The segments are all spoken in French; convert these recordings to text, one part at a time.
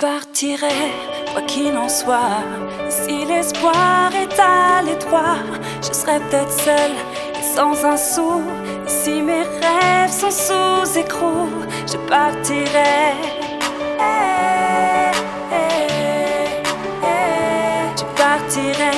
partirai, quoi qu'il en soit. Si l'espoir est à l'étroit, je serai peut-être seule et sans un sou. Et si mes rêves sont sous écrou, je partirai. Je partirai.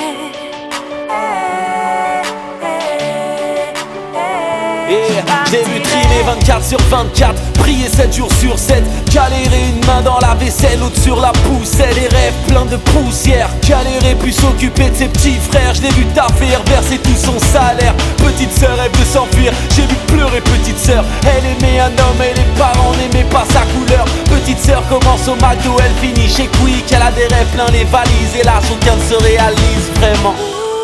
J'ai vu trimer 24 sur 24, prier 7 jours sur 7, galérer une main dans la vaisselle, l'autre sur la poussette. Les rêves pleins de poussière, galérer puis s'occuper de ses petits frères. Je l'ai vu taffer, verser tout son salaire. Petite sœur rêve de s'enfuir, j'ai vu pleurer petite sœur. Elle aimait un homme et les parents n'aimaient pas sa couleur. Petite sœur commence au McDo, elle finit chez Quick. Elle a des rêves plein les valises, hélas aucun ne se réalise vraiment.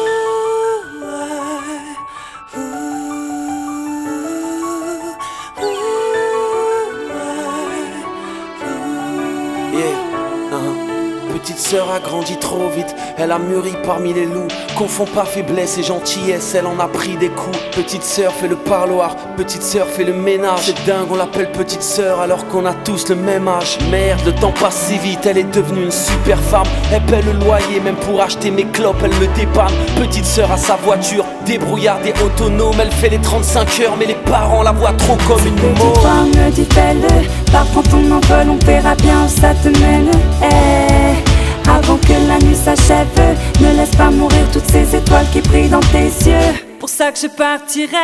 Petite sœur a grandi trop vite, elle a mûri parmi les loups. Confond pas faiblesse et gentillesse, elle en a pris des coups. Petite sœur fait le parloir, petite sœur fait le ménage. C'est dingue, on l'appelle petite sœur alors qu'on a tous le même âge. Merde, le temps passe si vite, elle est devenue une super femme. Elle paie le loyer, même pour acheter mes clopes, elle me dépanne. Petite sœur a sa voiture, débrouillarde et autonome. Elle fait les 35 heures, mais les parents la voient trop comme une môme. Petite femme me dit fais-le, pars prends ton envol, on verra bien où ça te mène. Avant que la nuit s'achève, ne laisse pas mourir toutes ces étoiles qui brillent dans tes yeux. Pour ça que je partirai.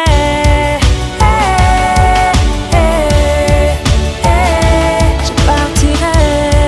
Je partirai.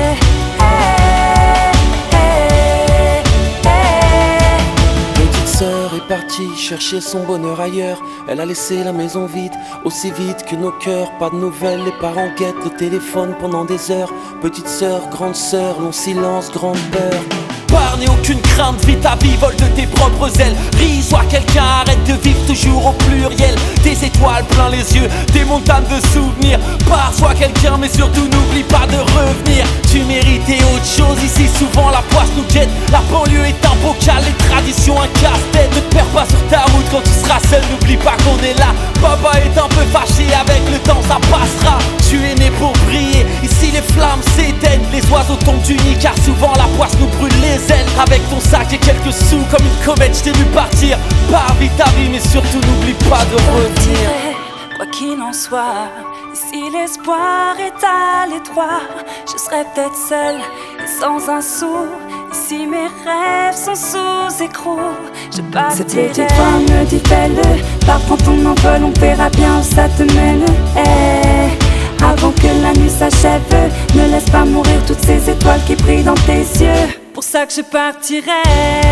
Petite sœur est partie chercher son bonheur ailleurs. Elle a laissé la maison vide, aussi vite que nos cœurs. Pas de nouvelles, les parents guettent le téléphone pendant des heures. Petite sœur, grande sœur, long silence, grande peur. Peur, n'aie aucune crainte, vis ta vie, vole de tes propres ailes. Ris, sois quelqu'un, arrête de vivre toujours au pluriel. Des étoiles plein les yeux, des montagnes de souvenirs. Pars, sois quelqu'un, mais surtout n'oublie pas de revenir. Tu méritais autre chose, ici souvent la poisse nous guette. La banlieue est un bocal, les traditions un casse-tête. Ne te perds pas sur ta route quand tu seras seul, n'oublie pas qu'on est là. Papa est un peu fâché, avec le temps ça passera. Tu es né pour briller, ici les flammes s'éteignent. Les oiseaux tombent du nid car souvent la poisse nous brûle les ailes. Avec ton sac et quelques sous comme une comète, je t'ai vu partir. Pars vite ta vie mais surtout n'oublie pas de revenir. Quoi qu'il en soit, si l'espoir est à l'étroit, je serai peut-être seule et sans un sou. Et si mes rêves sont sous écrou, je partirai. Cette petite femme me dit fais-le, pars prends ton envol, on verra bien où ça te mène. Avant que la nuit s'achève, ne laisse pas mourir toutes ces étoiles qui brillent dans tes yeux. Pour ça que je partirai.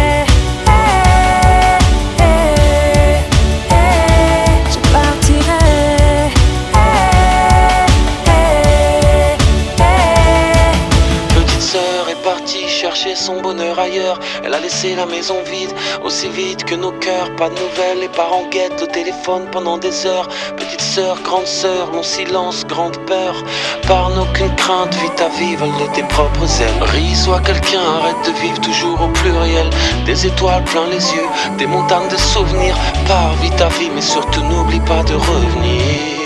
Je partirai. Petite sœur est partie chercher son bonheur ailleurs. Elle a laissé la maison vide, aussi vite que nos cœurs. Pas de nouvelles, les parents guettent le téléphone pendant des heures. Petite sœur, grande sœur, long silence, grande peur. Par aucune crainte, vis ta vie, vole de tes propres ailes. Ris, sois quelqu'un, arrête de vivre toujours au pluriel. Des étoiles plein les yeux, des montagnes de souvenirs. Pars, vis ta vie, mais surtout n'oublie pas de revenir.